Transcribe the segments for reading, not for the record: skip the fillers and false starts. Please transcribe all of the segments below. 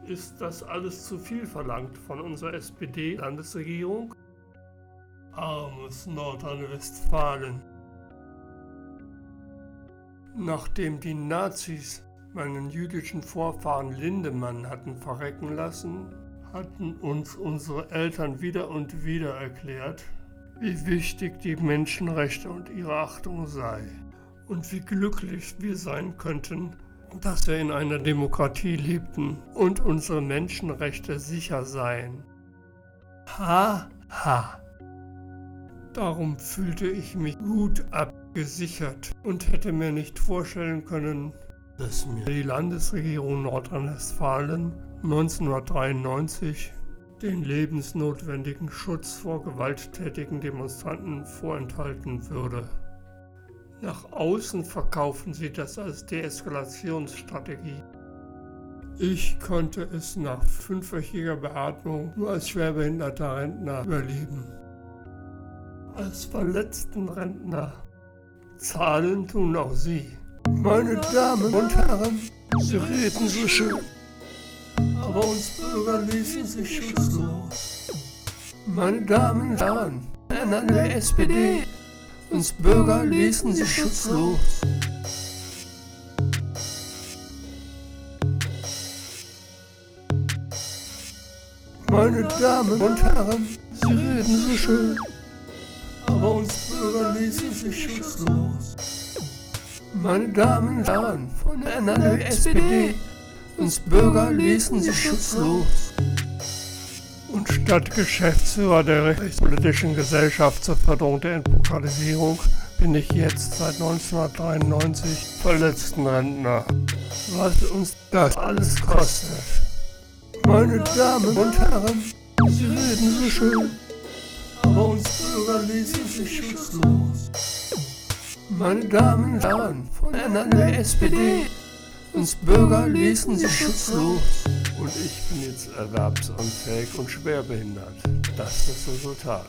Ist das alles zu viel verlangt von unserer SPD-Landesregierung? Armes Nordrhein-Westfalen. Nachdem die Nazis meinen jüdischen Vorfahren Lindemann hatten verrecken lassen, hatten uns unsere Eltern wieder und wieder erklärt, wie wichtig die Menschenrechte und ihre Achtung sei und wie glücklich wir sein könnten, dass wir in einer Demokratie lebten und unsere Menschenrechte sicher seien. Ha, ha. Darum fühlte ich mich gut abgesichert und hätte mir nicht vorstellen können, dass mir die Landesregierung Nordrhein-Westfalen 1993 den lebensnotwendigen Schutz vor gewalttätigen Demonstranten vorenthalten würde. Nach außen verkaufen sie das als Deeskalationsstrategie. Ich konnte es nach 5-wöchiger Beatmung nur als schwerbehinderter Rentner überleben. Als verletzten Rentner zahlen tun auch Sie. Meine Damen und Herren, Sie reden so schön, aber uns Bürger ließen sich schutzlos. Meine Damen und Herren, Männer der SPD, uns Bürger ließen sich schutzlos. Meine Damen und Herren, Sie reden so schön, aber uns Bürger ließen sich schutzlos. Meine Damen und Herren, von Männern der SPD, uns Bürger ließen sich schutzlos. Und statt Geschäftsführer der Rechtspolitischen Gesellschaft zur Förderung der Entbürokratisierung bin ich jetzt seit 1993 Verletztenrentner. Was uns das alles kostet. Meine Damen und Herren, Sie reden so schön, aber uns Bürger ließen sich schutzlos. Meine Damen und Herren, von Männern der SPD, uns Bürger ließen sich schutzlos. Und ich bin jetzt erwerbsunfähig und schwerbehindert. Das ist das Resultat.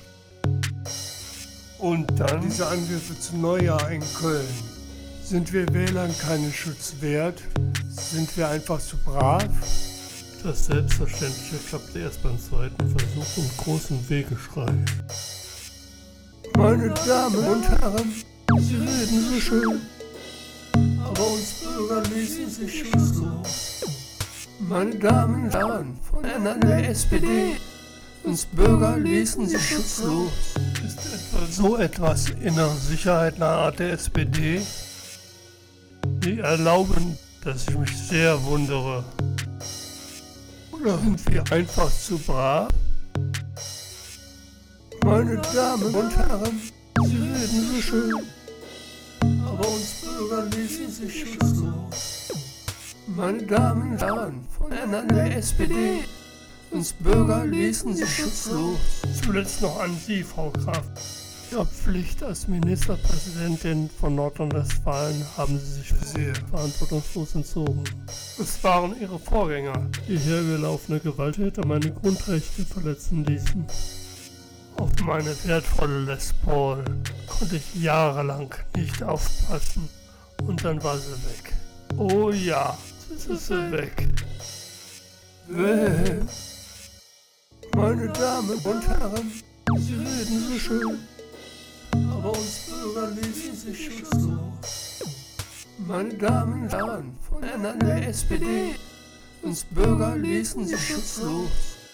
Und dann diese Angriffe zu Neujahr in Köln. Sind wir Wählern keinen Schutz wert? Sind wir einfach zu brav? Das Selbstverständliche klappte erst beim zweiten Versuch und großen Wegeschrei. Meine Damen und Herren, Sie reden so schön, aber uns Bürger ließen sich schutzlos. Meine Damen und Herren, von Männern der SPD, uns Bürger ließen sich schutzlos. Ist etwa so etwas innere Sicherheit eine Art der SPD? Die erlauben, dass ich mich sehr wundere. Oder sind wir einfach zu brav? Meine Damen und Herren, Sie reden so schön, aber uns Bürger ließen sich schutzlos. Meine Damen und Herren, von Männern der SPD, uns Bürger ließen sich schutzlos. Zuletzt noch an Sie, Frau Kraft. Ihrer Pflicht als Ministerpräsidentin von Nordrhein-Westfalen haben Sie sich sehr verantwortungslos entzogen. Es waren Ihre Vorgänger, die hergelaufene Gewalttäter meine Grundrechte verletzen ließen. Auf meine wertvolle Les Paul konnte ich jahrelang nicht aufpassen und dann war sie weg. Oh ja, jetzt ist sie weg. Weg. Meine Damen und Herren, Sie reden so schön, aber uns Bürger ließen sich schutzlos. Meine Damen und Herren, von Männern der SPD, uns Bürger ließen sich schutzlos.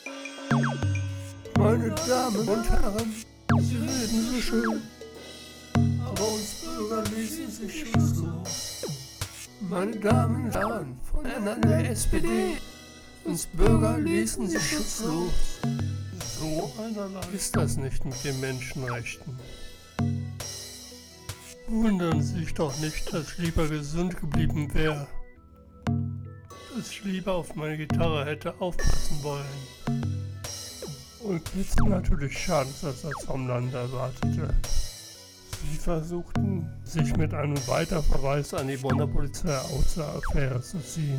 Meine Damen und Herren, Sie reden so schön, aber uns Bürger ließen sich schutzlos. Meine Damen und Herren, von Männern der SPD, uns Bürger ließen sich schutzlos. So einerlei ist das nicht mit den Menschenrechten. Wundern Sie sich doch nicht, dass ich lieber gesund geblieben wäre. Dass ich lieber auf meine Gitarre hätte aufpassen wollen. Und jetzt natürlich Schadensersatz vom Land erwartete. Sie versuchten, sich mit einem Weiterverweis an die Bonner Polizei außer Affäre zu ziehen.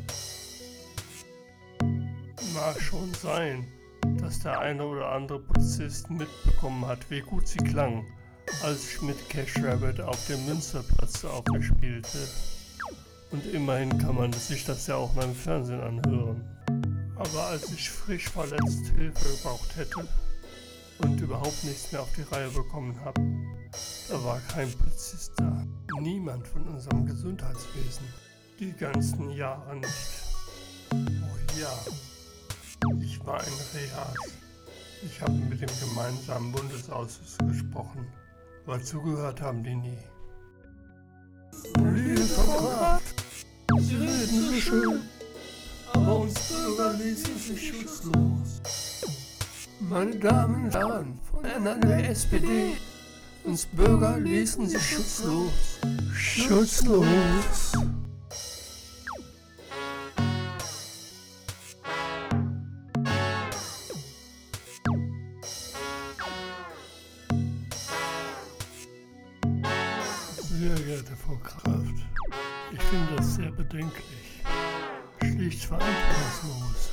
Mag schon sein, dass der eine oder andere Polizist mitbekommen hat, wie gut sie klang, als ich mit Cash Rabbit auf dem Münsterplatz aufspielte. Und immerhin kann man sich das ja auch mal im Fernsehen anhören. Aber als ich frisch verletzt Hilfe gebraucht hätte und überhaupt nichts mehr auf die Reihe bekommen habe, da war kein Polizist da. Niemand von unserem Gesundheitswesen. Die ganzen Jahre nicht. Oh ja, ich war ein Rehas. Ich habe mit dem gemeinsamen Bundesausschuss gesprochen, aber zugehört haben die nie. Liebe Kraft, Sie reden so schön, aber uns Bürger ließen sich schutzlos. Meine Damen und Herren von der SPD, uns Bürger ließen sich schutzlos. Schutzlos. Sehr geehrte Frau Kraft, ich finde das sehr bedenklich, schlicht verantwortungslos.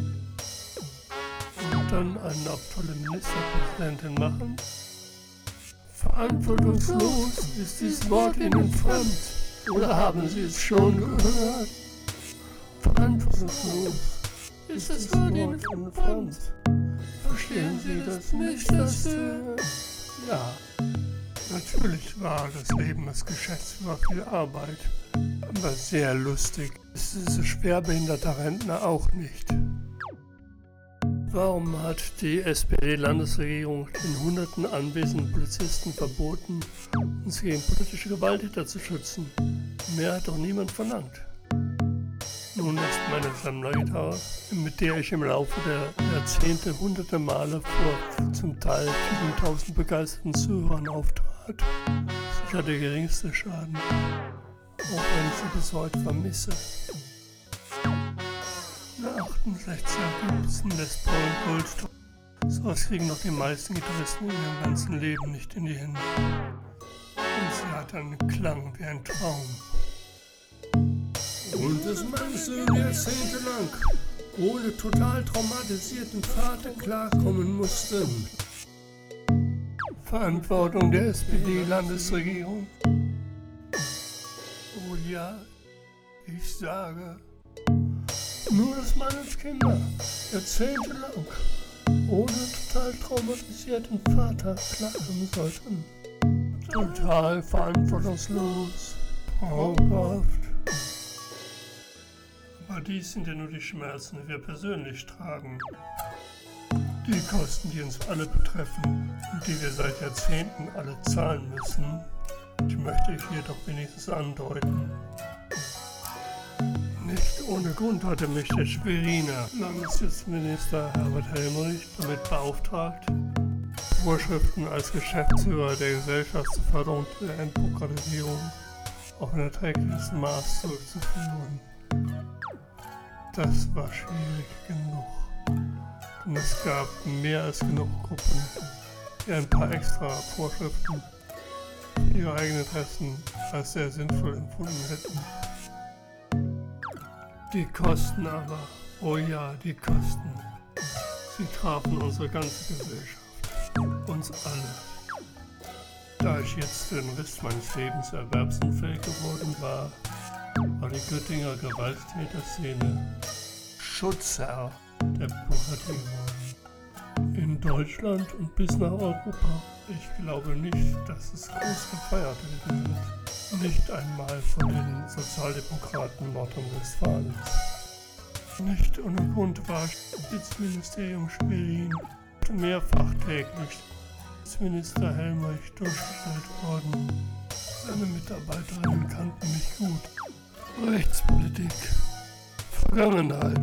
Und dann einen auf tolle Ministerpräsidentin machen? Verantwortungslos ist dieses Wort Ihnen fremd, oder haben Sie es schon gehört? Verantwortungslos ist das Wort Ihnen fremd. Verstehen Sie das nicht, dass ja. Natürlich war das Leben als Geschäftsführer viel Arbeit, aber sehr lustig ist es schwerbehinderter Rentner auch nicht. Warum hat die SPD-Landesregierung den hunderten anwesenden Polizisten verboten, uns gegen politische Gewalttäter zu schützen? Mehr hat doch niemand verlangt. Nun ist meine Sammlergitarre, mit der ich im Laufe der Jahrzehnte hunderte Male vor zum Teil vielen tausend begeisterten Zuhörern auftrat, sicher der geringste Schaden, auch wenn ich sie bis heute vermisse. Nach 68 Jahren lässt Paul Goldstock. Sowas kriegen noch die meisten Gitarristen in ihrem ganzen Leben nicht in die Hände. Und sie hat einen Klang wie ein Traum. Und das meinst du jahrzehntelang ohne total traumatisierten Vater klarkommen mussten. Verantwortung der SPD-Landesregierung. Oh ja, ich sage, nur dass man als Kinder jahrzehntelang ohne total traumatisierten Vater klarkommen sollten. Total verantwortungslos, traumhaft. Aber dies sind ja nur die Schmerzen, die wir persönlich tragen. Die Kosten, die uns alle betreffen und die wir seit Jahrzehnten alle zahlen müssen, die möchte ich hier doch wenigstens andeuten. Nicht ohne Grund hatte mich der Schweriner Landesjustizminister Herbert Helmrich damit beauftragt, Vorschriften als Geschäftsführer der Gesellschaft zur Förderung der Entbürokratisierung auf ein erträgliches Maß zurückzuführen. Das war schwierig genug, denn es gab mehr als genug Gruppen, die ein paar extra Vorschriften für ihre eigenen Interessen als sehr sinnvoll empfunden hätten. Die Kosten aber, oh ja, die Kosten, sie trafen unsere ganze Gesellschaft, uns alle. Da ich jetzt für den Rest meines Lebens erwerbsunfähig geworden war, war die Göttinger Gewalttäterszene Schutzherr der Bürokratie geworden. In Deutschland und bis nach Europa. Ich glaube nicht, dass es groß gefeiert werden wird. Nicht einmal von den Sozialdemokraten Nordrhein-Westfalens. Nicht ohne Grund war das Ministerium Schwerin mehrfach täglich als Minister Helmrich durchgestellt worden. Seine Mitarbeiterinnen kannten mich gut. Rechtspolitik. Vergangenheit.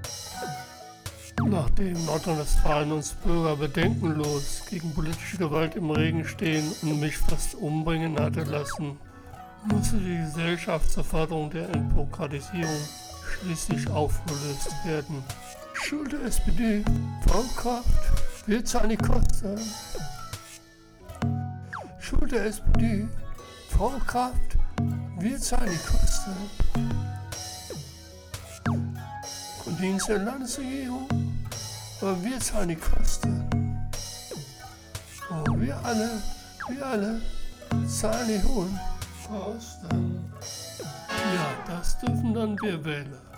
Nachdem Nordrhein-Westfalen uns Bürger bedenkenlos gegen politische Gewalt im Regen stehen und mich fast umbringen hatte lassen, musste die Gesellschaft zur Förderung der Entbürokratisierung schließlich aufgelöst werden. Schuld der SPD, Frau Kraft, wir zahlen die Kosten. Schuld der SPD, Frau Kraft, wir zahlen die Kosten. Und Dienst der Landesregierung, aber wir zahlen die Kosten. Oh, wir alle zahlen die hohen Kosten. Ja, das dürfen dann wir Wähler.